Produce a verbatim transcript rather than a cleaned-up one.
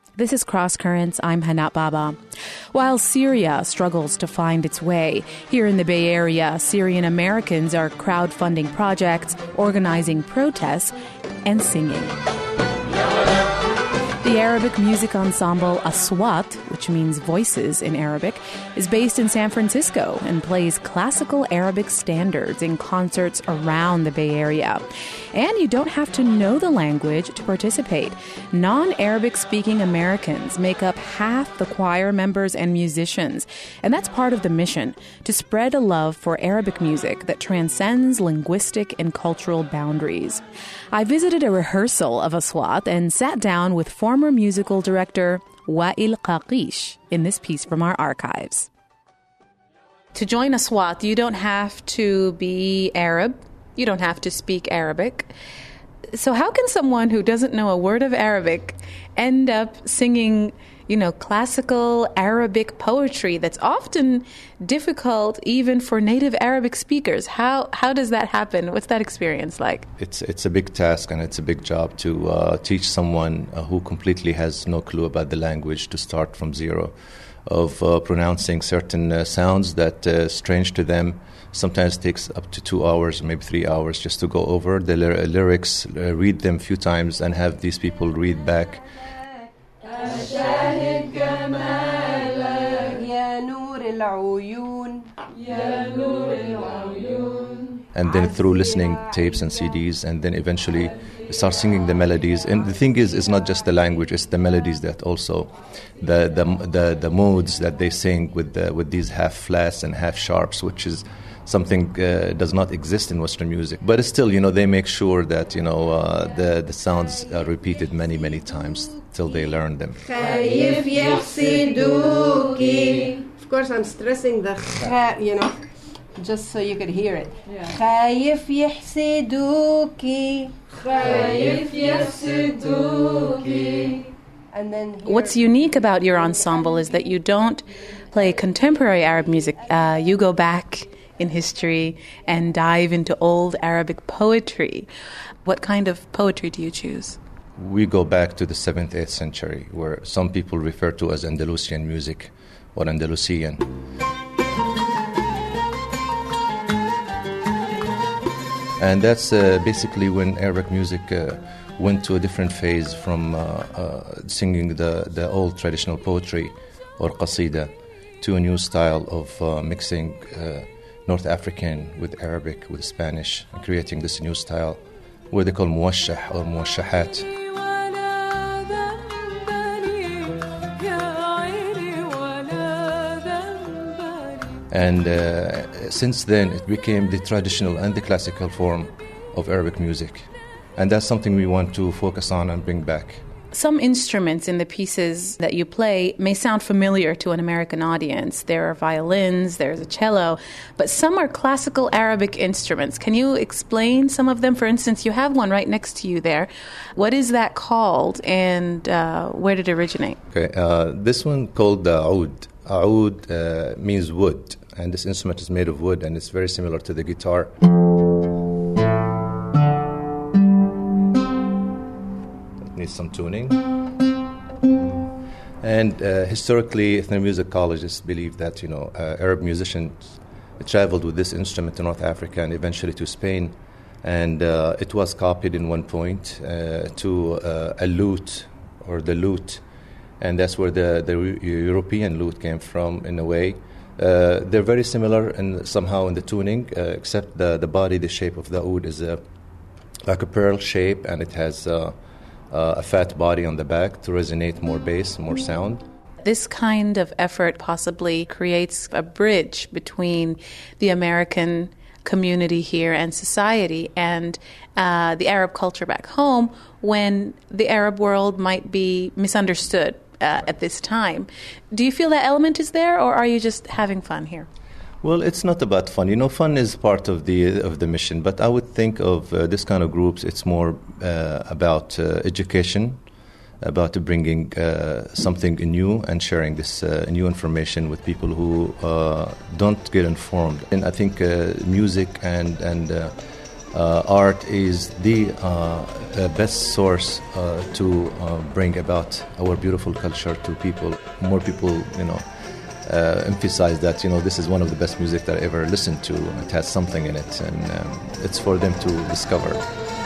This is Cross Currents. I'm Hana Baba. While Syria struggles to find its way, here in the Bay Area, Syrian Americans are crowdfunding projects, organizing protests, and singing. The Arabic music ensemble Aswat, which means voices in Arabic, is based in San Francisco and plays classical Arabic standards in concerts around the Bay Area. And you don't have to know the language to participate. Non-Arabic speaking Americans make up half the choir members and musicians. And that's part of the mission, to spread a love for Arabic music that transcends linguistic and cultural boundaries. I visited a rehearsal of Aswat and sat down with former musical director Wael Qaqish in this piece from our archives. To join Aswat, you don't have to be Arab. You don't have to speak Arabic. So how can someone who doesn't know a word of Arabic end up singing, you know, classical Arabic poetry that's often difficult even for native Arabic speakers? How how does that happen? What's that experience like? It's it's a big task and it's a big job to uh, teach someone uh, who completely has no clue about the language to start from zero, of uh, pronouncing certain uh, sounds that are uh, strange to them. Sometimes takes up to two hours, maybe three hours, just to go over the ly- lyrics, uh, read them a few times, and have these people read back. And then through listening tapes and C Ds, and then eventually start singing the melodies. And the thing is, it's not just the language; it's the melodies that also, the the the, the modes that they sing with the, with these half flats and half sharps, which is something uh, does not exist in Western music. But still, you know, they make sure that, you know, uh, the the sounds are repeated many many times till they learn them. Of course, I'm stressing the kha, you know, just so you could hear it. خايف يحسدوكي خايف يحسدوكي. And then what's unique about your ensemble is that you don't play contemporary Arab music. Uh, you go back in history and dive into old Arabic poetry. What kind of poetry do you choose? We go back to the seventh, eighth century, where some people refer to as Andalusian music or Andalusian. And that's uh, basically when Arabic music uh, went to a different phase from uh, uh, singing the, the old traditional poetry or qasida to a new style of uh, mixing uh, North African with Arabic, with Spanish, and creating this new style where they call muwashah or muwashahat. And uh, since then, it became the traditional and the classical form of Arabic music. And that's something we want to focus on and bring back. Some instruments in the pieces that you play may sound familiar to an American audience. There are violins, there's a cello, but some are classical Arabic instruments. Can you explain some of them? For instance, you have one right next to you there. What is that called, and uh, where did it originate? Okay, uh, this one called the oud. Oud uh, means wood, and this instrument is made of wood, and it's very similar to the guitar. It needs some tuning. And uh, historically, ethnomusicologists believe that, you know, uh, Arab musicians traveled with this instrument to North Africa and eventually to Spain, and uh, it was copied in one point uh, to uh, a lute, or the lute. And that's where the, the European lute came from, in a way. Uh, they're very similar in, somehow in the tuning, uh, except the, the body, the shape of the oud is a, like a pearl shape, and it has uh, uh, a fat body on the back to resonate more bass, more sound. This kind of effort possibly creates a bridge between the American community here and society and uh, the Arab culture back home, when the Arab world might be misunderstood Uh, at this time. Do you feel that element is there, or are you just having fun here? Well, it's not about fun. You know, fun is part of the of the mission, but I would think of uh, this kind of groups, it's more uh, about uh, education, about bringing uh, something new and sharing this uh, new information with people who uh, don't get informed. And I think uh, music and, and uh, uh, art is the uh, uh, best source uh, to uh, bring about our beautiful culture to people. More people, you know, uh, emphasize that, you know, this is one of the best music that I ever listened to. It has something in it, and um, it's for them to discover.